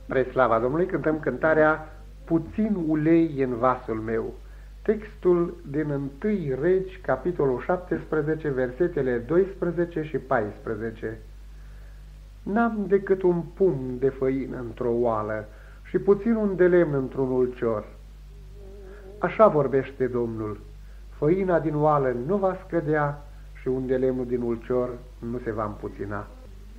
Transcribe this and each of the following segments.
Spre slava Domnului cântăm cântarea Puțin ulei în vasul meu. Textul din 1 Regi, capitolul 17, versetele 12 și 14. N-am decât un pumn de făină într-o oală și puțin un de lemn într-un ulcior. Așa vorbește Domnul, făina din oală nu va scădea și un de lemnul din ulcior nu se va împuțina.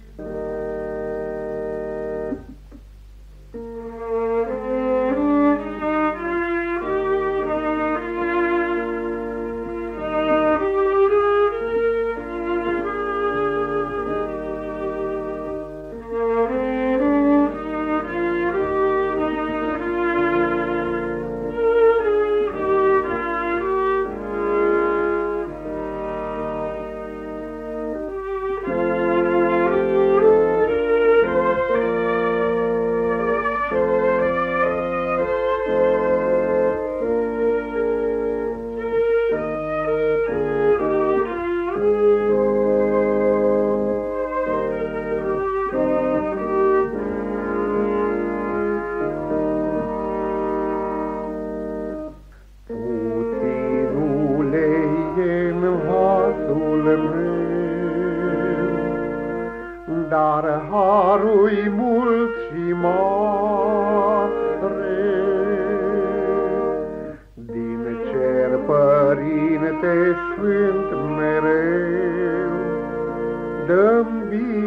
Dar harul-i mult și mare, din cer, Părinte Sfânt mereu, dă-mi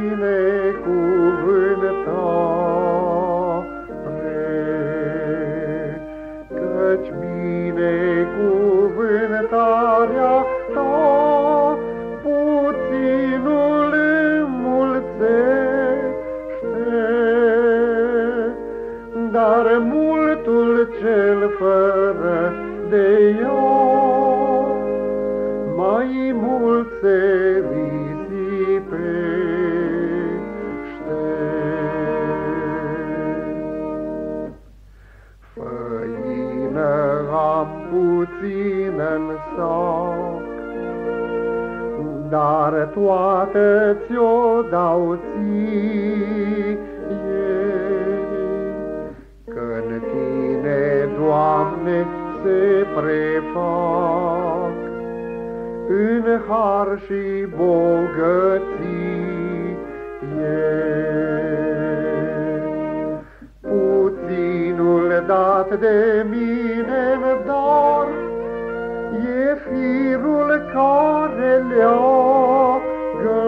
binecuvântare, căci binecuvântarea ta puținul dar multul cel fără de ea mai mult se risipește. Făină am puțină-n sac, dar toată ți-o dau ție. Că-n tine, Doamne, se prefac în har și bogăție. Puținul dat de mine-n dar e firul care leagă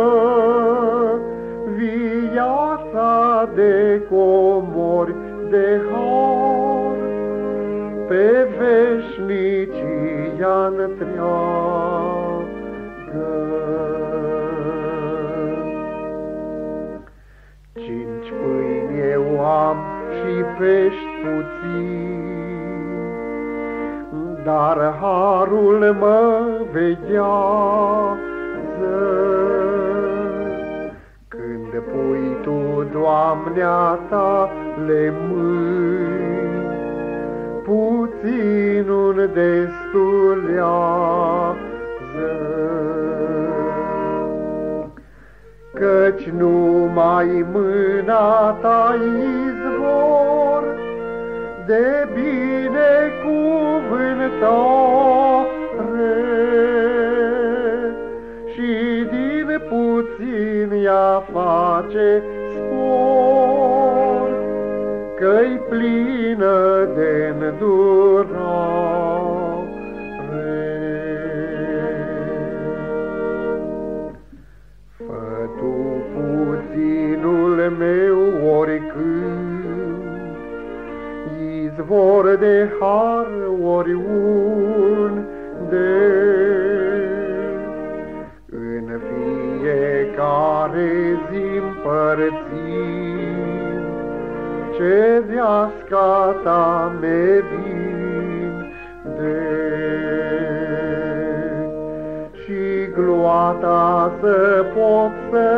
viața de comori de har pe veșnicia întreagă. 5 pâini eu am și pești puțin, dar harul mă veghează. Când pui tu, Doamne-a tale mâini, puținul destulează. Căci numai mâna ta izvor de binecuvântare și din puțin ea face spor, că-i plină de îndurare. Fă tu puținul meu oricând, izvor de har oriunde, în fiecare zi împărțim cereasca ta merinde, și gloata să pot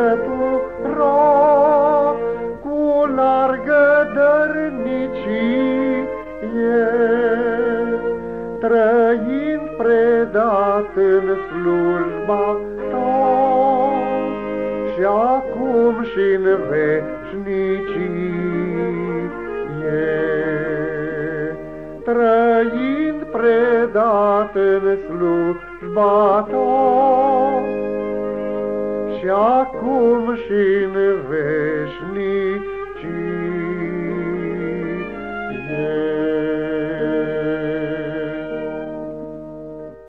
sătura cu largă dărnicie, trăind predat în slujba ta și acum și în veșnicie. predat în slujba ta, și acum și în veșnicie.